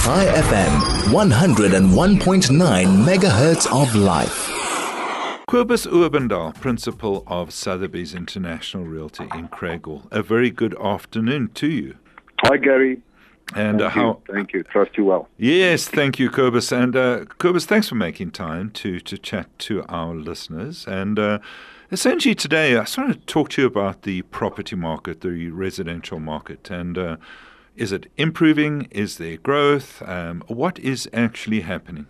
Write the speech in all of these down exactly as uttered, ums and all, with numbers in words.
Chai F M, one oh one point nine megahertz of life. Kobus Oberndal, Principal of Sotheby's International Realty in Craighall. A very good afternoon to you. Hi, Gary. And thank uh, how? You. Thank you. Trust you well. Yes, thank you, Kobus. And uh, Kobus, thanks for making time to, to chat to our listeners. And uh, essentially today, I just want to talk to you about the property market, the residential market. And uh, is it improving? Is there growth? Um, what is actually happening?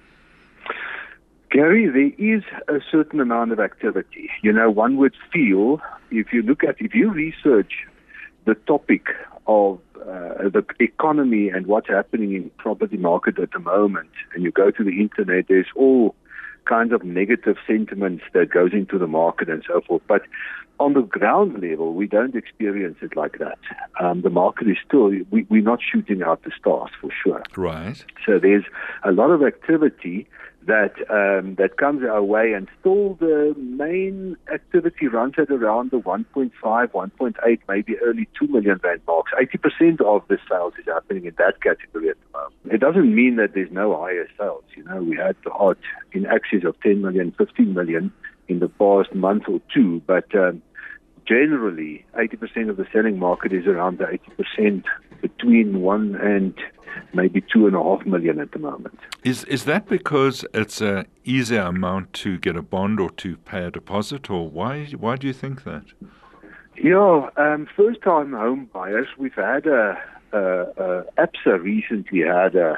Gary, there is a certain amount of activity. You know, one would feel, if you look at, if you research the topic of uh, the economy and what's happening in property market at the moment, and you go to the internet, there's all kinds of negative sentiments that goes into the market and so forth. But on the ground level, we don't experience it like that. Um, the market is still, we, we're not shooting out the stars for sure. Right. So there's a lot of activity that um, that comes our way, and still the main activity runs at around the one point five, one point eight, maybe early two million rand marks. eighty percent of the sales is happening in that category at the moment. It doesn't mean that there's no higher sales. You know, we had the odd in excess of ten million, fifteen million in the past month or two, but um, generally eighty percent of the selling market is around the eighty percent between one and maybe two and a half million at the moment. Is is that because it's an easier amount to get a bond or to pay a deposit, or why why do you think that? Yeah, um, first-time home buyers. We've had a, a, a ABSA recently had a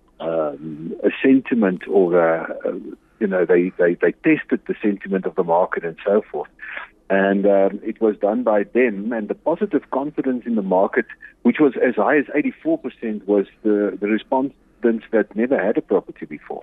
um, a sentiment, or a, a, you know they, they they tested the sentiment of the market and so forth. And um, it was done by them, and the positive confidence in the market, which was as high as eighty-four percent, was the, the respondents that never had a property before.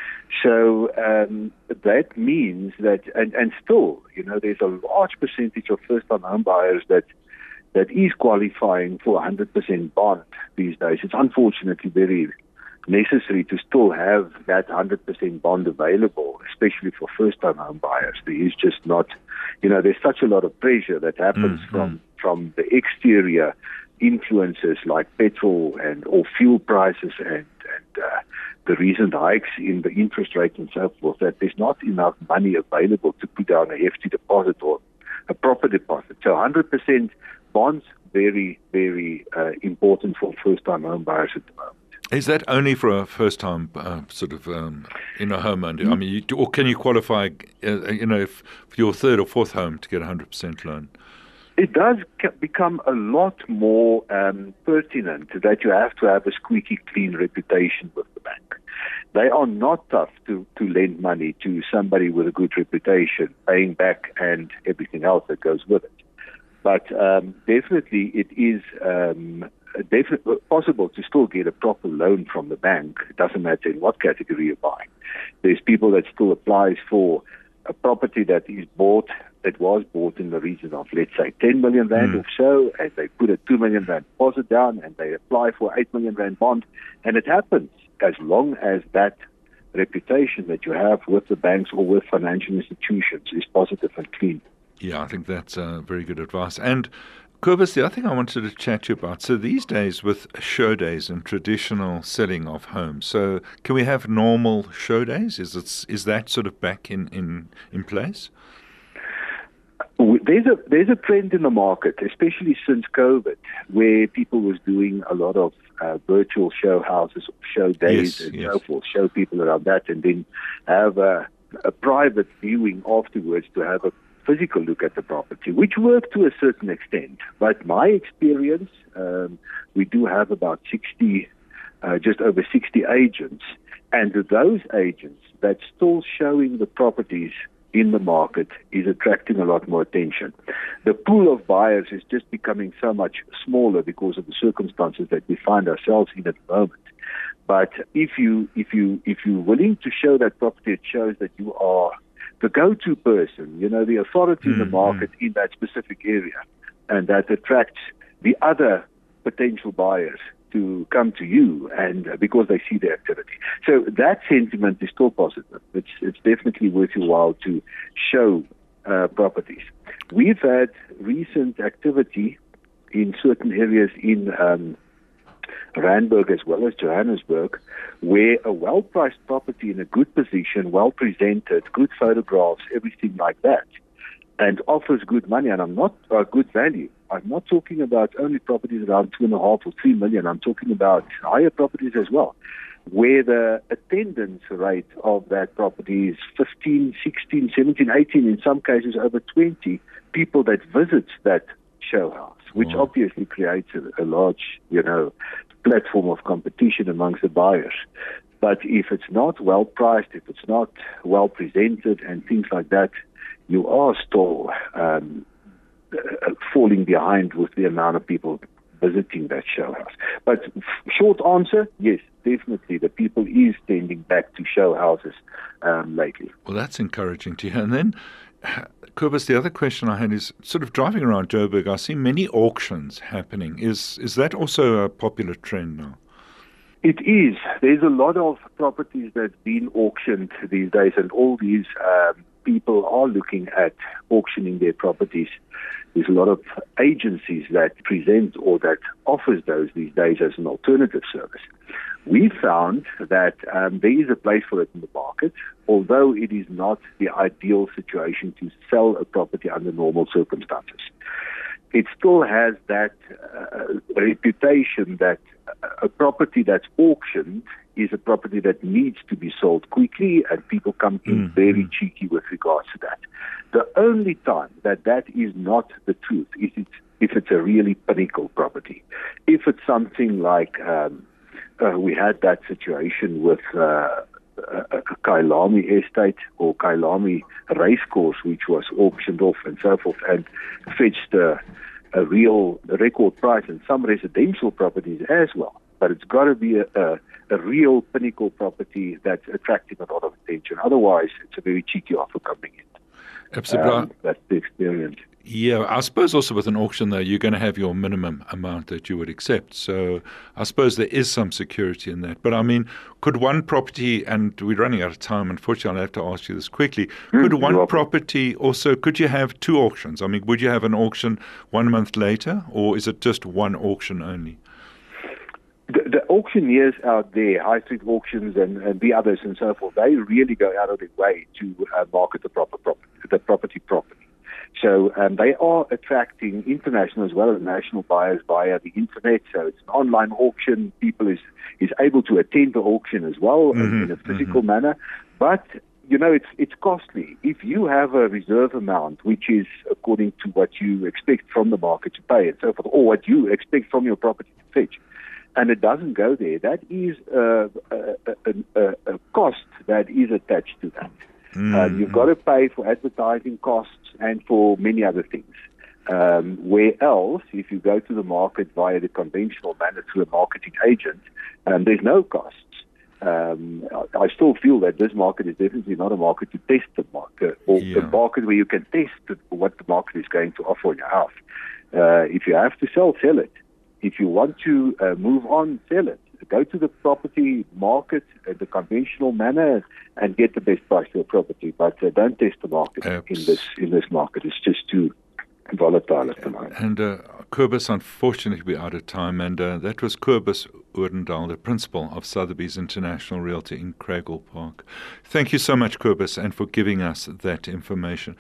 So um, that means that, and, and still, you know, there's a large percentage of first-time home buyers that that is qualifying for one hundred percent bond these days. It's unfortunately very necessary to still have that one hundred percent bond available, especially for first-time home buyers. There is just not, you know, there's such a lot of pressure that happens mm-hmm. from, from the exterior influences like petrol and or fuel prices and, and uh, the recent hikes in the interest rate and so forth, that there's not enough money available to put down a hefty deposit or a proper deposit. So one hundred percent bonds, very, very uh, important for first-time home buyers at the moment. Is that only for a first-time uh, sort of um, in a home owner? I mean, you, or can you qualify, uh, you know, if, for your third or fourth home to get a one hundred percent loan? It does become a lot more um, pertinent that you have to have a squeaky clean reputation with the bank. They are not tough to, to lend money to somebody with a good reputation, paying back and everything else that goes with it. But um, definitely it is um, definitely possible to still get a proper loan from the bank. It doesn't matter in what category you're buying. There's people that still applies for a property that is bought, that was bought in the region of, let's say, ten million rand mm. or so, and they put a two million rand deposit down and they apply for eight million rand bond. And it happens as long as that reputation that you have with the banks or with financial institutions is positive and clean. Yeah, I think that's uh, very good advice. And Kobus, the other thing I wanted to chat to you about, so these days with show days and traditional selling of homes, so can we have normal show days? Is it, is that sort of back in, in, in place? There's a there's a trend in the market, especially since COVID, where people was doing a lot of uh, virtual show houses, show days, yes, and yes. so forth, show people around that, and then have a, a private viewing afterwards to have a physical look at the property, which worked to a certain extent. But my experience, um, we do have about sixty, uh, just over sixty agents, and those agents that's still showing the properties in the market is attracting a lot more attention. The pool of buyers is just becoming so much smaller because of the circumstances that we find ourselves in at the moment. But if you if you if you're willing to show that property, it shows that you are the go-to person, you know, the authority mm-hmm. in the market in that specific area, and that attracts the other potential buyers to come to you, and uh, because they see the activity. So that sentiment is still positive. It's it's definitely worth your while to show uh, properties. We've had recent activity in certain areas in um, Randburg as well as Johannesburg, where a well-priced property in a good position, well-presented, good photographs, everything like that, and offers good money, and I'm not uh, good value. I'm not talking about only properties around two and a half or three million. I'm talking about higher properties as well, where the attendance rate of that property is fifteen, sixteen, seventeen, eighteen, in some cases over twenty people that visit that show house, which wow. obviously creates a, a large, you know, platform of competition amongst the buyers. But if it's not well priced, if it's not well presented and things like that, you are still um, uh, falling behind with the amount of people visiting that show house. But short answer, yes, definitely the people is tending back to show houses um, lately. Well, that's encouraging to hear. And then, Kobus, the other question I had is sort of driving around Joburg, I see many auctions happening. Is is that also a popular trend now? It is. There's a lot of properties that's been auctioned these days, and all these um, people are looking at auctioning their properties. There's a lot of agencies that present or that offers those these days as an alternative service. We found that um, there is a place for it in the market, although it is not the ideal situation to sell a property under normal circumstances. It still has that uh, reputation that a property that's auctioned is a property that needs to be sold quickly, and people come in mm-hmm. very cheeky with regards to that. The only time that that is not the truth is it, if it's a really pinnacle property. If it's something like um, uh, we had that situation with uh, a Kyalami estate or Kyalami racecourse, which was auctioned off and so forth, and fetched a, a real record price, and some residential properties as well. But it's got to be a, a, a real pinnacle property that's attracting a lot of attention. Otherwise, it's a very cheeky offer coming in. Absolutely. Um, that's the experience. Yeah, I suppose also with an auction, though, you're going to have your minimum amount that you would accept. So I suppose there is some security in that. But I mean, could one property, and we're running out of time, unfortunately, I'll have to ask you this quickly, mm, could one property also, could you have two auctions? I mean, would you have an auction one month later, or is it just one auction only? The, the auctioneers out there, high street auctions and, and the others and so forth, they really go out of their way to uh, market the proper property, the property properly. So um, they are attracting international as well as national buyers via the internet. So it's an online auction. People is, is able to attend the auction as well mm-hmm, in a physical mm-hmm. manner. But, you know, it's it's costly. If you have a reserve amount, which is according to what you expect from the market to pay and so forth, or what you expect from your property to fetch, and it doesn't go there, that is uh, a, a, a, a cost that is attached to that. Mm-hmm. Um, you've got to pay for advertising costs and for many other things. Um, where else, if you go to the market via the conventional manner through a marketing agent, um, there's no costs. Um, I, I still feel that this market is definitely not a market to test the market, or yeah. a market where you can test the, what the market is going to offer on your house. Uh, if you have to sell, sell it. If you want to uh, move on, sell it. Go to the property market in the conventional manner and get the best price for your property. But uh, don't test the market Abs- in this in this market. It's just too volatile at the moment. And uh, Kobus, unfortunately, we're out of time. And uh, that was Kobus Odendaal, the principal of Sotheby's International Realty in Craighall Park. Thank you so much, Kobus, and for giving us that information.